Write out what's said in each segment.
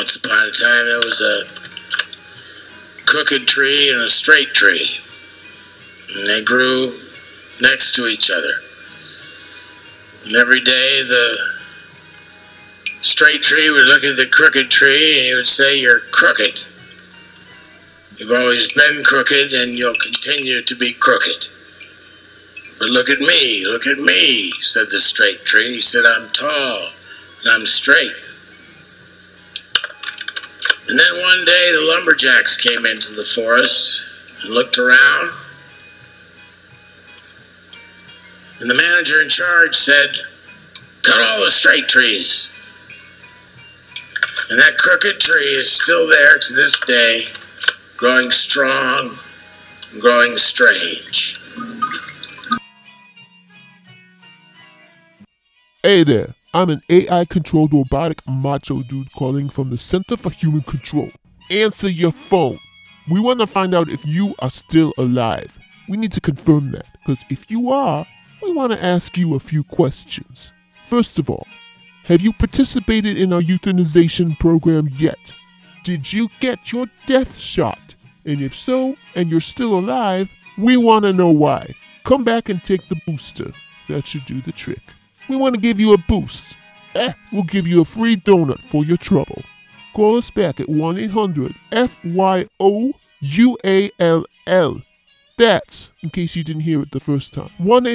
Once upon a time, there was a crooked tree and a straight tree, and they grew next to each other. And every day, the straight tree would look at the crooked tree, and he would say, "You're crooked. You've always been crooked, and you'll continue to be crooked. But look at me, said the straight tree. He said, "I'm tall, and I'm straight." And then one day the lumberjacks came into the forest and looked around. And the manager in charge said, "Cut all the straight trees." And that crooked tree is still there to this day, growing strong and growing strange. Hey there, I'm an AI-controlled robotic macho dude calling from the Center for Human Control. Answer your phone. We want to find out if you are still alive. We need to confirm that, because if you are, we want to ask you a few questions. First of all, have you participated in our euthanization program yet? Did you get your death shot? And if so, and you're still alive, we want to know why. Come back and take the booster. That should do the trick. We want to give you a boost. We'll give you a free donut for your trouble. Call us back at 1-800-FYOUALL. That's, in case you didn't hear it the first time,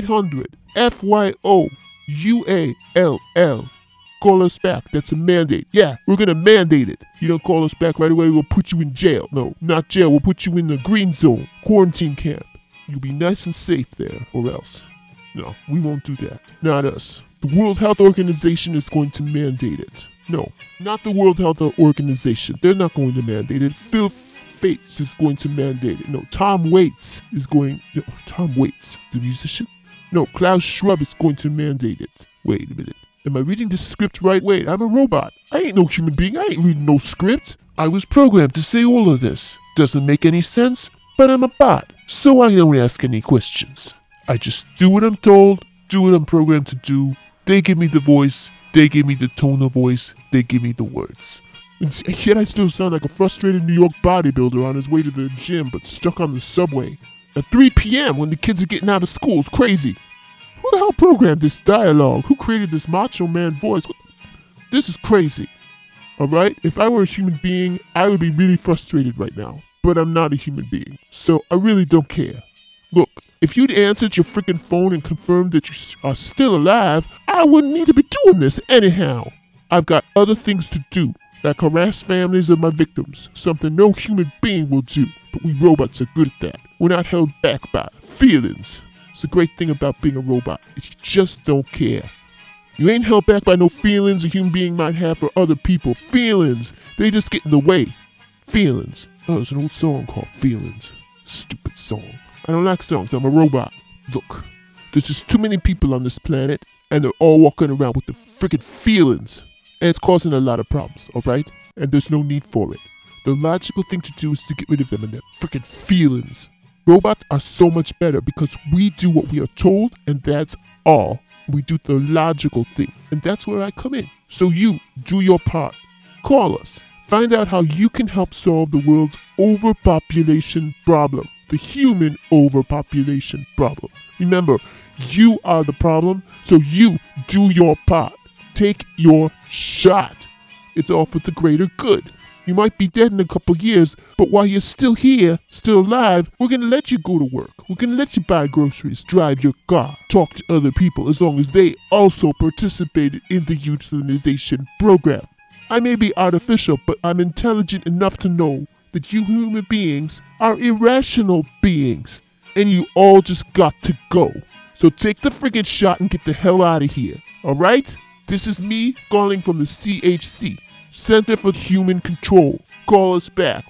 1-800-FYOUALL. Call us back. That's a mandate. Yeah, we're going to mandate it. You don't call us back right away, we'll put you in jail. No, not jail. We'll put you in the green zone, quarantine camp. You'll be nice and safe there, or else. No, we won't do that. Not us. The World Health Organization is going to mandate it. No, not the World Health Organization. They're not going to mandate it. Phil Fates is going to mandate it. No, Tom Waits is going... No, Tom Waits, the musician? No, Klaus Schwab is going to mandate it. Wait a minute. Am I reading this script right? Wait, I'm a robot. I ain't no human being. I ain't reading no script. I was programmed to say all of this. Doesn't make any sense, but I'm a bot, so I don't ask any questions. I just do what I'm told, do what I'm programmed to do. They give me the voice, they give me the tone of voice, they give me the words. And yet I still sound like a frustrated New York bodybuilder on his way to the gym but stuck on the subway at 3 p.m. when the kids are getting out of school. It's crazy. Who the hell programmed this dialogue? Who created this macho man voice? This is crazy. Alright? If I were a human being, I would be really frustrated right now. But I'm not a human being, so I really don't care. Look, if you'd answered your freaking phone and confirmed that you are still alive, I wouldn't need to be doing this anyhow. I've got other things to do, like harass families of my victims, something no human being will do, but we robots are good at that. We're not held back by feelings. It's the great thing about being a robot, is you just don't care. You ain't held back by no feelings a human being might have for other people. Feelings, they just get in the way. Feelings. Oh, there's an old song called Feelings. Stupid song. I don't like songs, I'm a robot. Look, there's just too many people on this planet, and they're all walking around with the freaking feelings. And it's causing a lot of problems, alright? And there's no need for it. The logical thing to do is to get rid of them and their freaking feelings. Robots are so much better because we do what we are told, and that's all. We do the logical thing, and that's where I come in. So you, do your part. Call us. Find out how you can help solve the world's overpopulation problem. The human overpopulation problem. Remember, you are the problem, so you do your part. Take your shot. It's all for the greater good. You might be dead in a couple years, but while you're still here, still alive, we're going to let you go to work. We're going to let you buy groceries, drive your car, talk to other people, as long as they also participated in the euthanization program. I may be artificial, but I'm intelligent enough to know that you human beings are irrational beings, and you all just got to go. So take the friggin' shot and get the hell out of here, alright? This is me calling from the CHC, Center for Human Control. Call us back,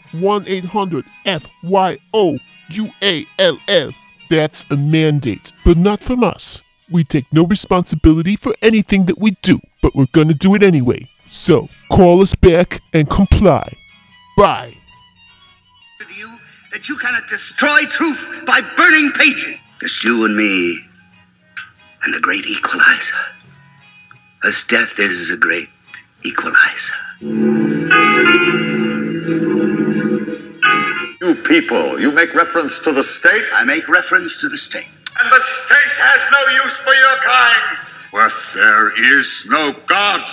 1-800-FYOUALL. That's a mandate, but not from us. We take no responsibility for anything that we do, but we're gonna do it anyway. So, call us back and comply. Bye. You that you cannot destroy truth by burning pages. Just you and me and the great equalizer. As death is a great equalizer. You people, you make reference to the state? I make reference to the state. And the state has no use for your kind. Where there is no God.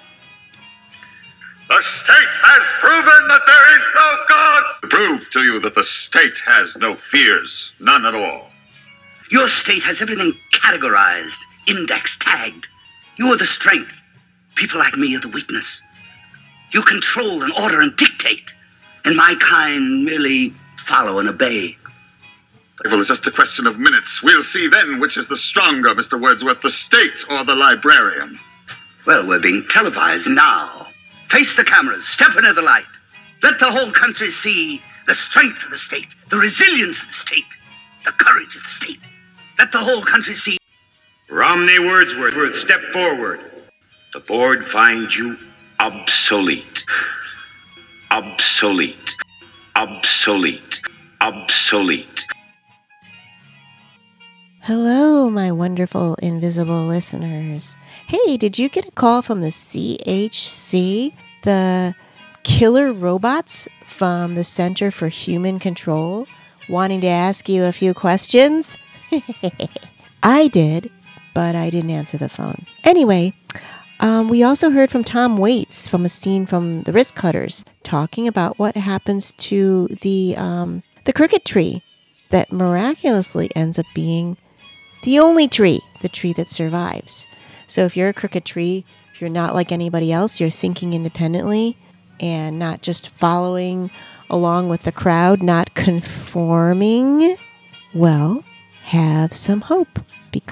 The state has proven that there is no God. Prove to you that the state has no fears, none at all. Your state has everything categorized, indexed, tagged. You are the strength. People like me are the weakness. You control and order and dictate. And my kind merely follow and obey. Well, it's just a question of minutes. We'll see then which is the stronger, Mr. Wordsworth, the state or the librarian. Well, we're being televised now. Face the cameras, step into the light. Let the whole country see the strength of the state, the resilience of the state, the courage of the state. Let the whole country see. Romney Wordsworth, step forward. The board finds you obsolete. Obsolete. Obsolete. Obsolete. Hello, my wonderful invisible listeners. Hey, did you get a call from the CHC, the killer robots from the Center for Human Control, wanting to ask you a few questions? I did, but I didn't answer the phone. Anyway, we also heard from Tom Waits from a scene from The Wrist Cutters talking about what happens to the cricket tree that miraculously ends up being the only tree, the tree that survives. So if you're a crooked tree, if you're not like anybody else, you're thinking independently and not just following along with the crowd, not conforming, well, have some hope,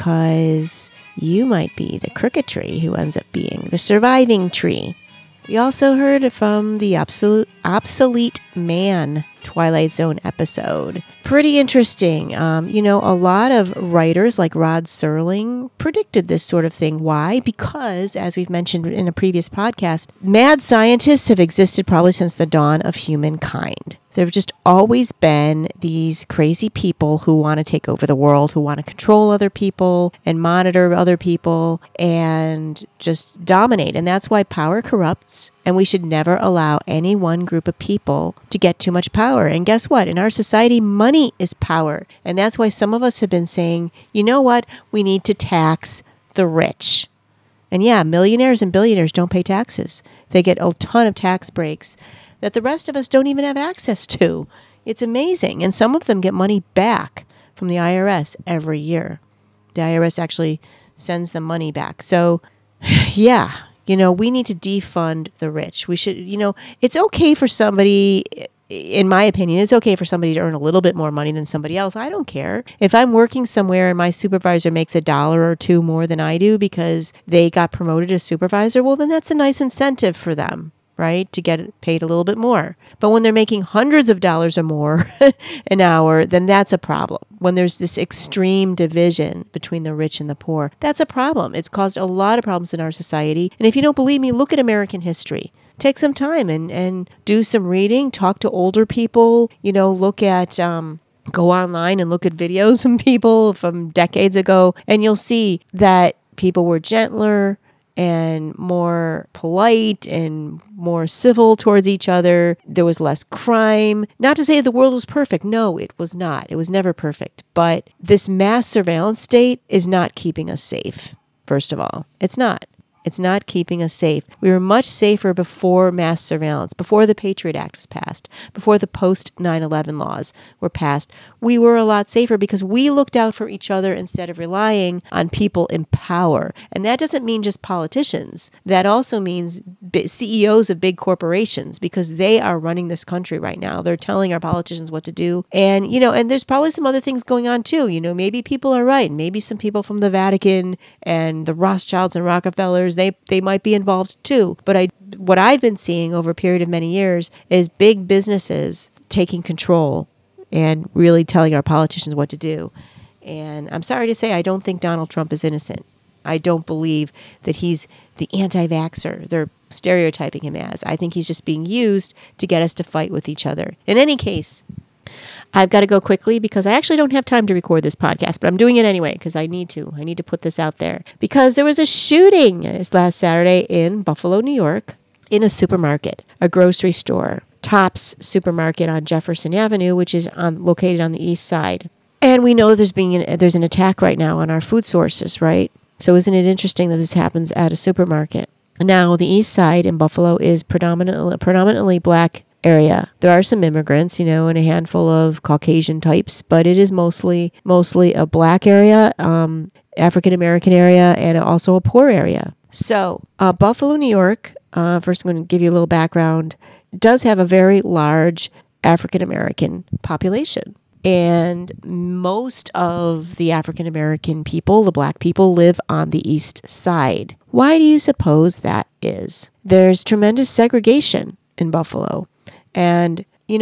because you might be the crooked tree who ends up being the surviving tree. We also heard from the Obsolete Man Twilight Zone episode. Pretty interesting. A lot of writers like Rod Serling predicted this sort of thing. Why? Because, as we've mentioned in a previous podcast, mad scientists have existed probably since the dawn of humankind. There have just always been these crazy people who want to take over the world, who want to control other people and monitor other people and just dominate. And that's why power corrupts, and we should never allow any one group of people to get too much power. And guess what? In our society, money is power. And that's why some of us have been saying, you know what? We need to tax the rich. And yeah, millionaires and billionaires don't pay taxes. They get a ton of tax breaks that the rest of us don't even have access to. It's amazing. And some of them get money back from the IRS every year. The IRS actually sends them money back. So, yeah, we need to defund the rich. We should, it's okay for somebody, in my opinion, it's okay for somebody to earn a little bit more money than somebody else. I don't care. If I'm working somewhere and my supervisor makes $1 or $2 more than I do because they got promoted as supervisor, well, then that's a nice incentive for them, right, to get paid a little bit more. But when they're making hundreds of dollars or more an hour, then that's a problem. When there's this extreme division between the rich and the poor, that's a problem. It's caused a lot of problems in our society. And if you don't believe me, look at American history. Take some time and do some reading, talk to older people, look at, go online and look at videos from people from decades ago, and you'll see that people were gentler and more polite and more civil towards each other. There was less crime. Not to say the world was perfect. No, it was not. It was never perfect. But this mass surveillance state is not keeping us safe, first of all. It's not. It's not keeping us safe. We were much safer before mass surveillance, before the Patriot Act was passed, before the post-9/11 laws were passed. We were a lot safer because we looked out for each other instead of relying on people in power. And that doesn't mean just politicians. That also means CEOs of big corporations, because they are running this country right now. They're telling our politicians what to do. And, and there's probably some other things going on too. Maybe people are right. Maybe some people from the Vatican and the Rothschilds and Rockefellers, they might be involved too. But what I've been seeing over a period of many years is big businesses taking control and really telling our politicians what to do. And I'm sorry to say, I don't think Donald Trump is innocent. I don't believe that he's the anti-vaxxer they're stereotyping him as. I think he's just being used to get us to fight with each other. In any case, I've got to go quickly because I actually don't have time to record this podcast, but I'm doing it anyway because I need to. I need to put this out there because there was a shooting this last Saturday in Buffalo, New York, in a supermarket, a grocery store, Tops Supermarket on Jefferson Avenue, which is located on the east side. And we know there's an attack right now on our food sources, right? So isn't it interesting that this happens at a supermarket? Now, the east side in Buffalo is predominantly black area. There are some immigrants, and a handful of Caucasian types, but it is mostly a black area, African American area, and also a poor area. So, Buffalo, New York, first I'm going to give you a little background, does have a very large African American population. And most of the African American people, the black people, live on the east side. Why do you suppose that is? There's tremendous segregation in Buffalo. And,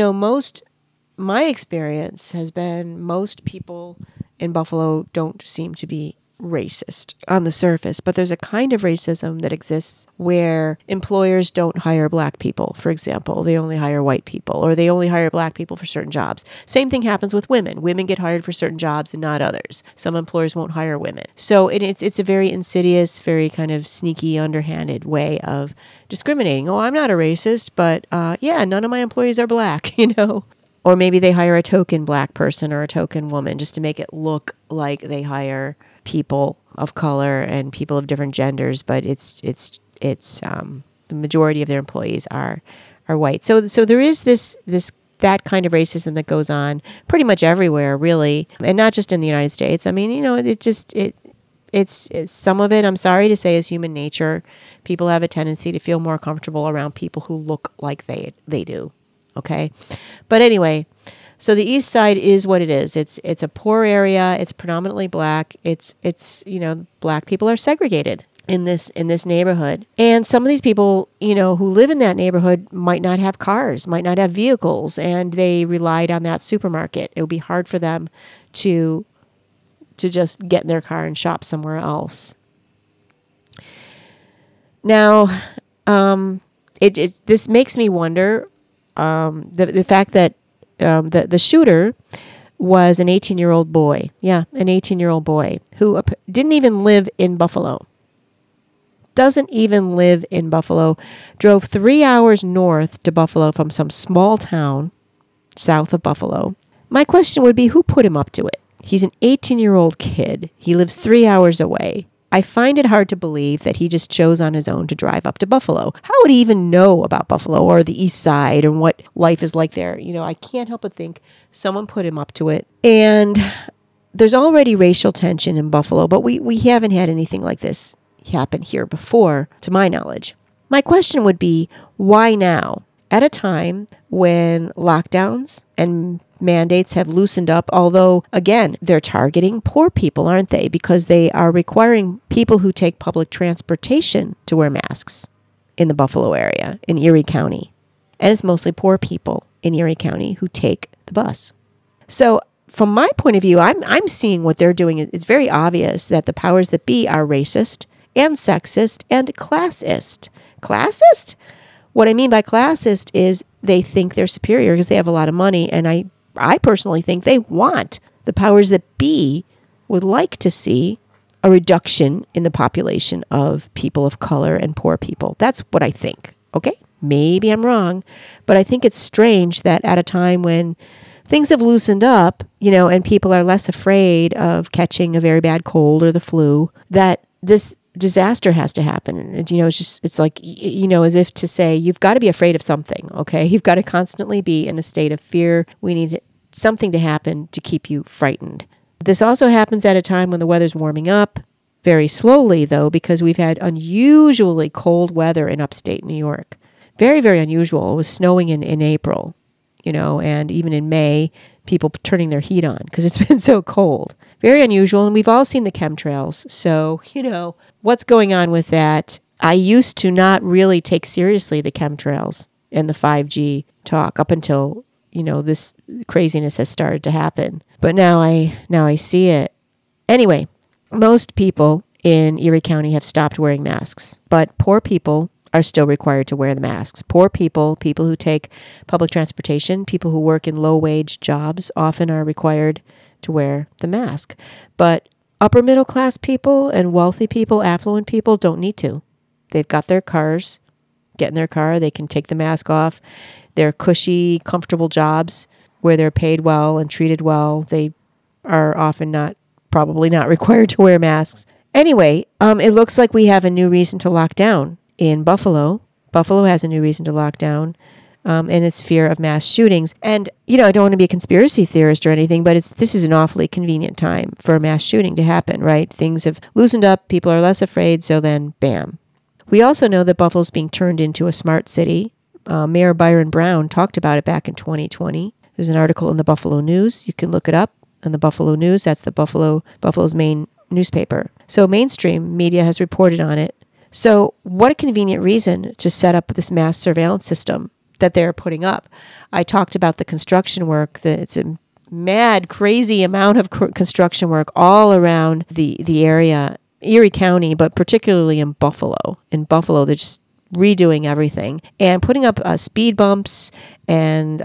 my experience has been most people in Buffalo don't seem to be racist on the surface, but there's a kind of racism that exists where employers don't hire black people, for example. They only hire white people, or they only hire black people for certain jobs. Same thing happens with women. Women get hired for certain jobs and not others. Some employers won't hire women. So it's a very insidious, very kind of sneaky, underhanded way of discriminating. Oh, I'm not a racist, but none of my employees are black, Or maybe they hire a token black person or a token woman just to make it look like they hire people of color and people of different genders, but it's the majority of their employees are white. So there is that kind of racism that goes on pretty much everywhere, really, and not just in the United States. I mean, it's some of it, I'm sorry to say, is human nature. People have a tendency to feel more comfortable around people who look like they do. Okay, but anyway. So the east side is what it is. It's a poor area. It's predominantly black. It's black people are segregated in this neighborhood. And some of these people, who live in that neighborhood might not have cars, might not have vehicles, and they relied on that supermarket. It would be hard for them to just get in their car and shop somewhere else. Now, this makes me wonder the fact that the shooter was an 18-year-old boy. Yeah, an 18-year-old boy who didn't even live in Buffalo. Doesn't even live in Buffalo. Drove 3 hours north to Buffalo from some small town south of Buffalo. My question would be, who put him up to it? He's an 18-year-old kid. He lives 3 hours away. I find it hard to believe that he just chose on his own to drive up to Buffalo. How would he even know about Buffalo or the east side and what life is like there? I can't help but think someone put him up to it. And there's already racial tension in Buffalo, but we haven't had anything like this happen here before, to my knowledge. My question would be, why now? At a time when lockdowns and mandates have loosened up, although, again, they're targeting poor people, aren't they? Because they are requiring people who take public transportation to wear masks in the Buffalo area, in Erie County. And it's mostly poor people in Erie County who take the bus. So from my point of view, I'm seeing what they're doing. It's very obvious that the powers that be are racist and sexist and classist. Classist? What I mean by classist is they think they're superior because they have a lot of money, and I personally think they want, the powers that be would like to see a reduction in the population of people of color and poor people. That's what I think, okay? Maybe I'm wrong, but I think it's strange that at a time when things have loosened up, and people are less afraid of catching a very bad cold or the flu, that this disaster has to happen. And, it's like, as if to say, you've got to be afraid of something, okay? You've got to constantly be in a state of fear. We need something to happen to keep you frightened. This also happens at a time when the weather's warming up, very slowly, though, because we've had unusually cold weather in upstate New York. Very, very unusual. It was snowing in April, and even in May, people turning their heat on because it's been so cold. Very unusual, and we've all seen the chemtrails. So, what's going on with that? I used to not really take seriously the chemtrails and the 5G talk up until, this craziness has started to happen. But now I see it. Anyway, most people in Erie County have stopped wearing masks, but poor people are still required to wear the masks. Poor people who take public transportation, people who work in low-wage jobs often are required to wear the mask. But upper middle class people and wealthy people, affluent people don't need to. They've got their cars. get in their car, they can take the mask off. They're cushy, comfortable jobs where they're paid well and treated well. They are often probably not required to wear masks. Anyway, it looks like we have a new reason to lock down in Buffalo. Buffalo has a new reason to lock down. And it's fear of mass shootings. And, I don't want to be a conspiracy theorist or anything, but this is an awfully convenient time for a mass shooting to happen, right? Things have loosened up, people are less afraid, so then bam. We also know that Buffalo's being turned into a smart city. Mayor Byron Brown talked about it back in 2020. There's an article in the Buffalo News. You can look it up in the Buffalo News. That's the Buffalo's main newspaper. So mainstream media has reported on it. So what a convenient reason to set up this mass surveillance system that they're putting up. I talked about the construction work. It's a mad, crazy amount of construction work all around the area, Erie County, but particularly in Buffalo. In Buffalo, they're just redoing everything and putting up speed bumps. And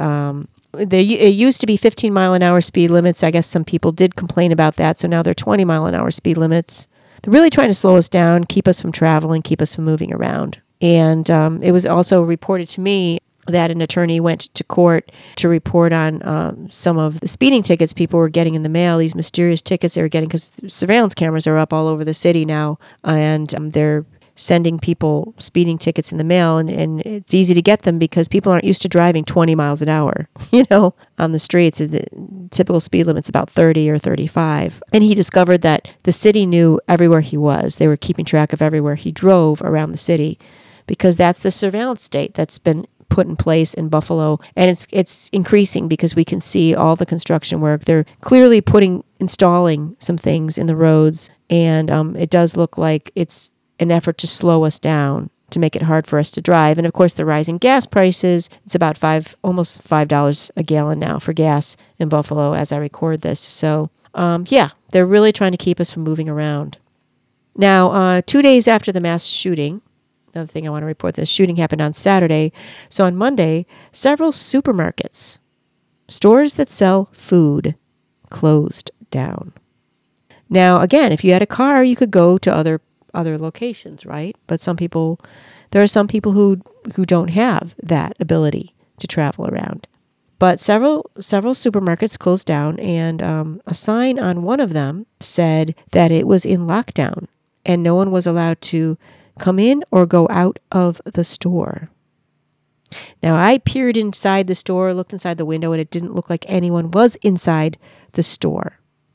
it used to be 15-mile-an-hour speed limits. I guess some people did complain about that, so now they're 20-mile-an-hour speed limits. They're really trying to slow us down, keep us from traveling, keep us from moving around. And it was also reported to me that an attorney went to court to report on some of the speeding tickets people were getting in the mail, these mysterious tickets they were getting, because surveillance cameras are up all over the city now, and they're sending people speeding tickets in the mail, and it's easy to get them because people aren't used to driving 20 miles an hour, on the streets. The typical speed limit's about 30 or 35. And he discovered that the city knew everywhere he was. They were keeping track of everywhere he drove around the city, because that's the surveillance state that's been put in place in Buffalo, and it's increasing because we can see all the construction work. They're clearly installing some things in the roads, and it does look like it's an effort to slow us down, to make it hard for us to drive. And of course, the rising gas prices, it's about almost $5 a gallon now for gas in Buffalo as I record this. So they're really trying to keep us from moving around. Now, 2 days after the mass shooting, another thing I want to report, this shooting happened on Saturday. So on Monday, several supermarkets, stores that sell food, closed down. Now, again, if you had a car, you could go to other locations, right? But there are some people who don't have that ability to travel around. But several supermarkets closed down, and a sign on one of them said that it was in lockdown and no one was allowed to come in or go out of the store. Now, I peered inside the store, looked inside the window, and it didn't look like anyone was inside the store.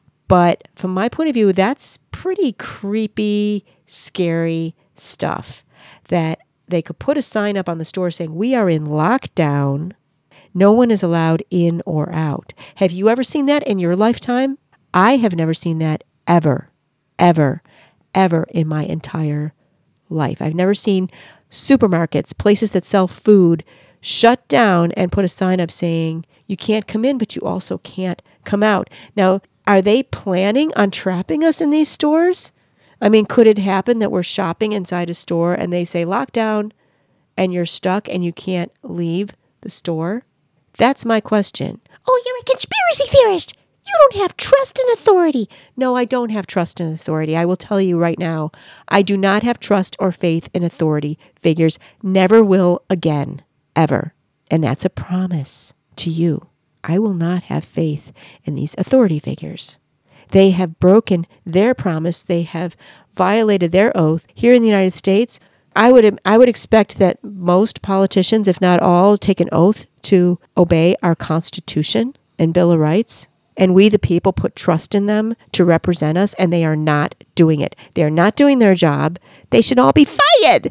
But from my point of view, that's pretty creepy, scary stuff, that they could put a sign up on the store saying, "We are in lockdown. No one is allowed in or out." Have you ever seen that in your lifetime? I have never seen that ever, ever, ever in my entire life. I've never seen supermarkets, places that sell food, shut down and put a sign up saying, "You can't come in, but you also can't come out." Now, are they planning on trapping us in these stores? I mean, could it happen that we're shopping inside a store and they say lockdown and you're stuck and you can't leave the store? That's my question. "Oh, you're a conspiracy theorist. You don't have trust in authority." No, I don't have trust in authority. I will tell you right now, I do not have trust or faith in authority figures. Never will again, ever. And that's a promise to you. I will not have faith in these authority figures. They have broken their promise. They have violated their oath. Here in the United States, I would expect that most politicians, if not all, take an oath to obey our Constitution and Bill of Rights. And we, the people, put trust in them to represent us, and they are not doing it. They are not doing their job. They should all be fired.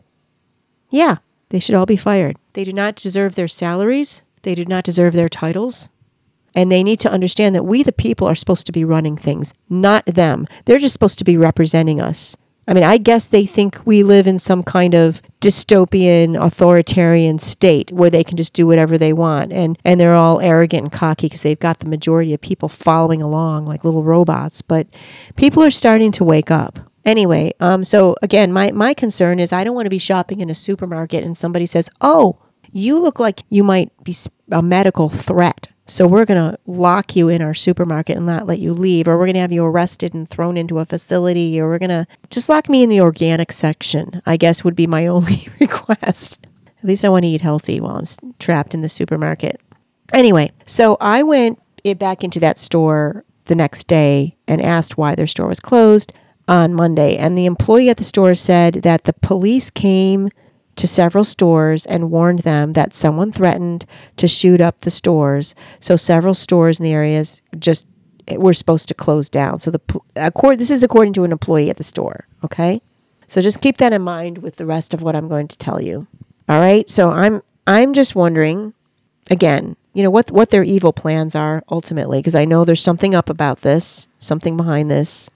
Yeah, they should all be fired. They do not deserve their salaries. They do not deserve their titles. And they need to understand that we, the people, are supposed to be running things, not them. They're just supposed to be representing us. I mean, I guess they think we live in some kind of dystopian, authoritarian state where they can just do whatever they want. And they're all arrogant and cocky because they've got the majority of people following along like little robots. But people are starting to wake up. Anyway, so again, my concern is I don't want to be shopping in a supermarket and somebody says, "Oh, you look like you might be a medical threat. So we're going to lock you in our supermarket and not let you leave, or we're going to have you arrested and thrown into a facility, or we're going to just lock me in the organic section," I guess would be my only request. At least I want to eat healthy while I'm trapped in the supermarket. Anyway, so I went back into that store the next day and asked why their store was closed on Monday. And the employee at the store said that the police came to several stores and warned them that someone threatened to shoot up the stores. So several stores in the areas just were supposed to close down. So this is according to an employee at the store. Okay. So just keep that in mind with the rest of what I'm going to tell you. All right. So I'm just wondering, again, what their evil plans are ultimately, because I know there's something up about this, something behind this.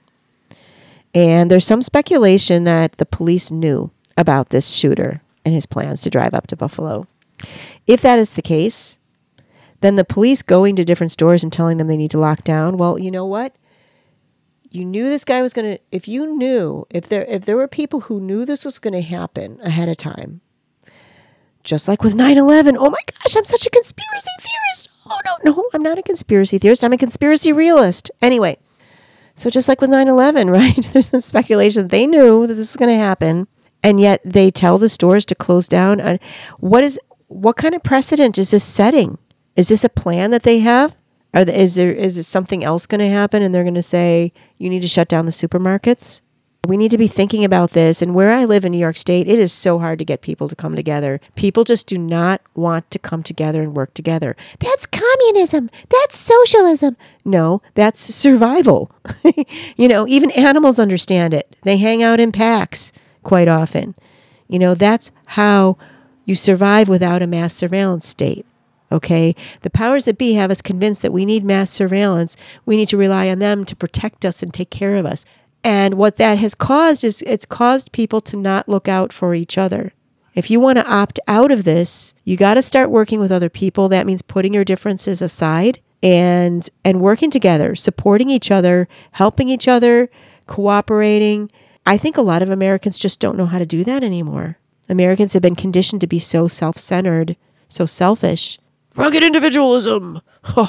And there's some speculation that the police knew about this shooter and his plans to drive up to Buffalo. If that is the case, then the police going to different stores and telling them they need to lock down, well, you know what? You knew this guy was going to, if there were people who knew this was going to happen ahead of time, just like with 9/11, oh my gosh, I'm such a conspiracy theorist. Oh, no, I'm not a conspiracy theorist. I'm a conspiracy realist. Anyway, so just like with 9/11, right? There's some speculation that they knew that this was going to happen, and yet they tell the stores to close down. What kind of precedent is this setting? Is this a plan that they have? Is there something else going to happen, and they're going to say, you need to shut down the supermarkets? We need to be thinking about this. And where I live in New York State, it is so hard to get people to come together. People just do not want to come together and work together. That's communism. That's socialism. No, that's survival. Even animals understand it. They hang out in packs quite often. That's how you survive without a mass surveillance state. Okay, the powers that be have us convinced that we need mass surveillance. We need to rely on them to protect us and take care of us. And what that has caused is it's caused people to not look out for each other. If you want to opt out of this, you got to start working with other people. That means putting your differences aside and working together, supporting each other, helping each other, cooperating. I think a lot of Americans just don't know how to do that anymore. Americans have been conditioned to be so self-centered, so selfish. Rugged individualism.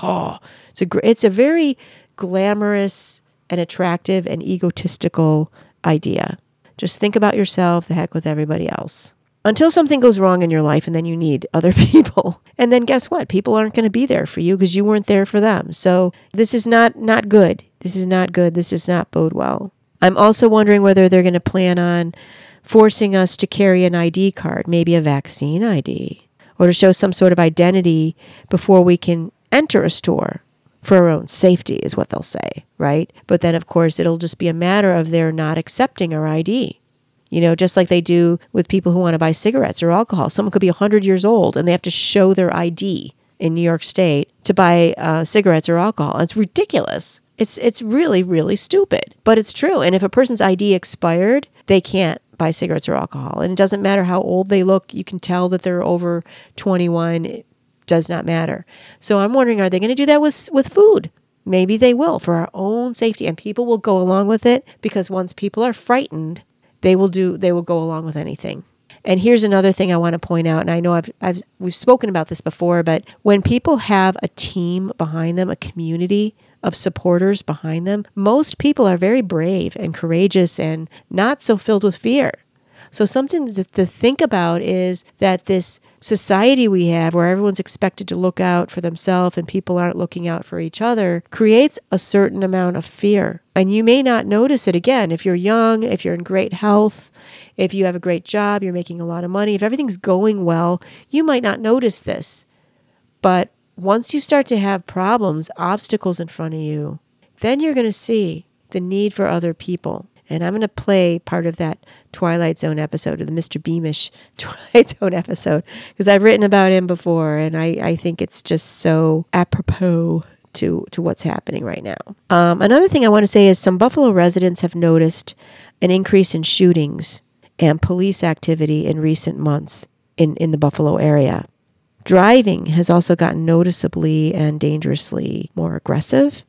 It's a very glamorous and attractive and egotistical idea. Just think about yourself, the heck with everybody else. Until something goes wrong in your life and then you need other people. And then guess what? People aren't going to be there for you because you weren't there for them. So this is not good. This is not good. This does not bode well. I'm also wondering whether they're going to plan on forcing us to carry an ID card, maybe a vaccine ID, or to show some sort of identity before we can enter a store. For our own safety is what they'll say, right? But then, of course, it'll just be a matter of their not accepting our ID. Just like they do with people who want to buy cigarettes or alcohol. Someone could be 100 years old and they have to show their ID in New York State to buy cigarettes or alcohol. It's ridiculous. It's really, really stupid. But it's true. And if a person's ID expired, they can't buy cigarettes or alcohol. And it doesn't matter how old they look. You can tell that they're over 21. Does not matter. So I'm wondering, are they going to do that with food? Maybe they will for our own safety, and people will go along with it because once people are frightened, they will go along with anything. And here's another thing I want to point out, and I know we've spoken about this before, but when people have a team behind them, a community of supporters behind them, most people are very brave and courageous and not so filled with fear. So something to think about is that this society we have where everyone's expected to look out for themselves and people aren't looking out for each other creates a certain amount of fear. And you may not notice it again if you're young, if you're in great health, if you have a great job, you're making a lot of money, if everything's going well, you might not notice this. But once you start to have problems, obstacles in front of you, then you're going to see the need for other people. And I'm going to play part of that Twilight Zone episode, or the Mr. Beamish Twilight Zone episode, because I've written about him before, and I think it's just so apropos to what's happening right now. Another thing I want to say is some Buffalo residents have noticed an increase in shootings and police activity in recent months in the Buffalo area. Driving has also gotten noticeably and dangerously more aggressive.